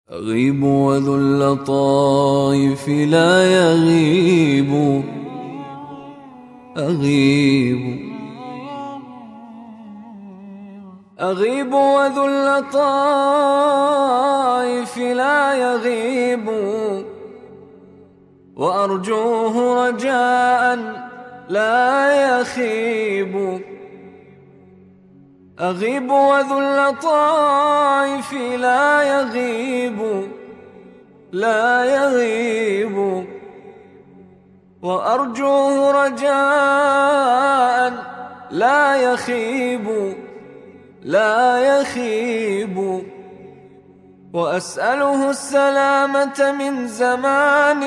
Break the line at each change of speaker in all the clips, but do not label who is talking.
أغيب وذو اللطائف لا يغيب. أغيب وذو اللطائف لا يغيب، وأرجوه رجاء لا يخيب. أغيب وذو اللطائف لا يغيب، وأرجوه رجاء لا يخيب. وأسأله السلامة من زمان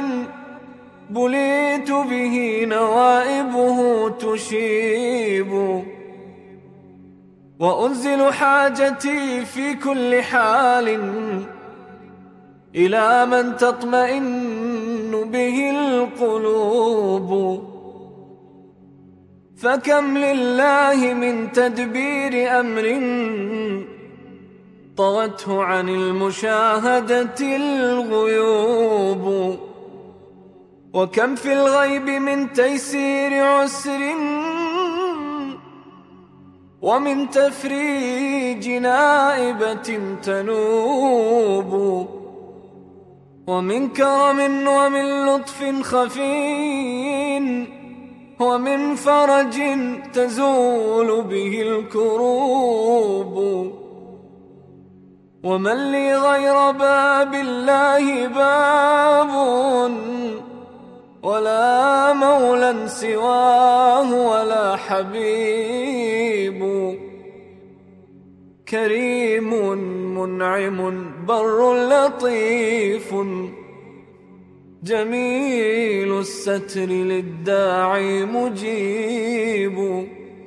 بليت به نوائبه تشيب. وأنزل حاجتي في كل حال إلى من تطمئن به القلوب. فكم لله من تدبير أمر طغته عن المشاهدة الغيوب. وكم في الغيب من تيسير عسر ومن تفريج نائبة تنوب. ومن كرم ومن لطف خفي ومن فرج تزول به الكروب. ومن لي غير باب الله باب، ولا مولى سواه ولا حبيب. كريم منعم بر لطيف جميل الستر للداعي مجيب.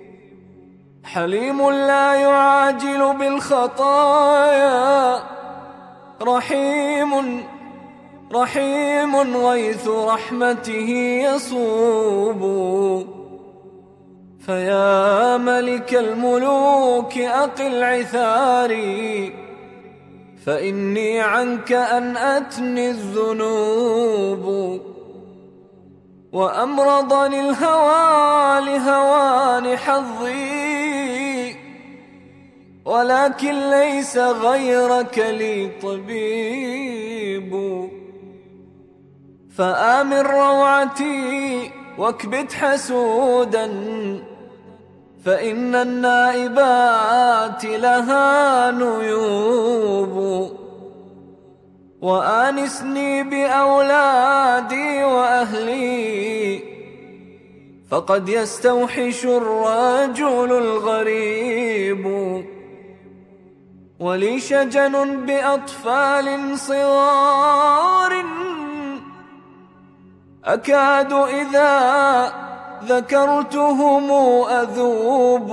حليم لا يعاجل بالخطايا، رحيم غيث رحمته يصوب. فيا ملك الملوك أقل عثاري، فإني عنك أنأتني الذنوب. وأمرضني الهوى لهوان حظي، ولكن ليس غيرك لي طبيب. فآمن روعتي واكبت حسودا، فإن النائبات لها نيوب. وآنسني بأولادي وأهلي، فقد يستوحش الرجل الغريب. ولي شجن بأطفال صغار، أكاد إذا ذكرتهم أذوب.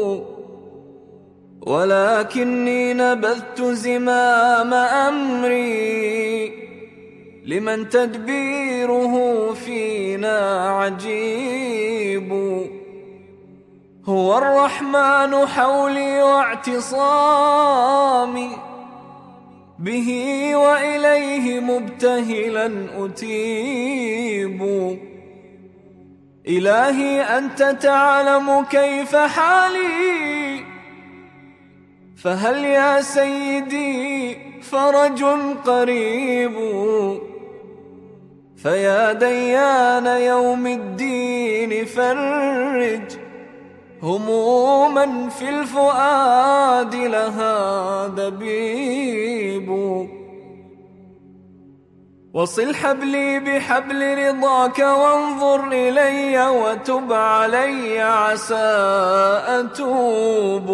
ولكني نبذت زمام أمري لمن تدبيره فينا عجيب. هو الرحمن حولي واعتصامي، به وإليه مبتهلا أتيب. إلهي أنت تعلم كيف حالي، فهل يا سيدي فرج قريب. فيا ديان يوم الدين فرج هموما في الفؤاد لها دبيب. وصل حبلي بحبل رضاك وانظر إلي وتب علي عسى أتوب.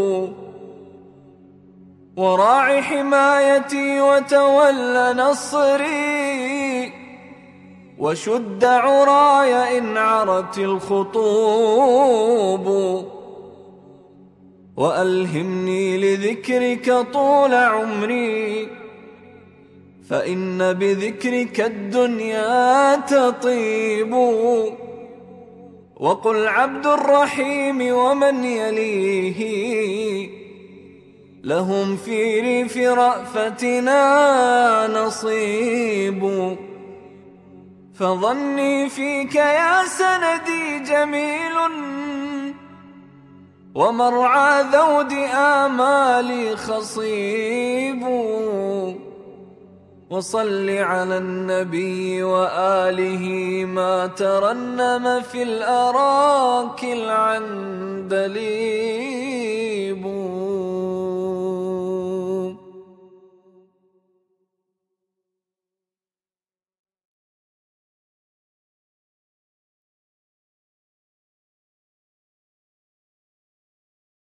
وراع حمايتي وتول نصري، وشد عراي إن عرت الخطوب. وألهمني لذكرك طول عمري، فإن بذكرك الدنيا تطيب. وقل عبد الرحيم ومن يليه لهم في ريف رأفتنا نصيب. فظني فيك يا سندي جميل، ومرعى ذود آمالي خصيب. وصل على النبي وآله ما ترنم في الأراك العندليب.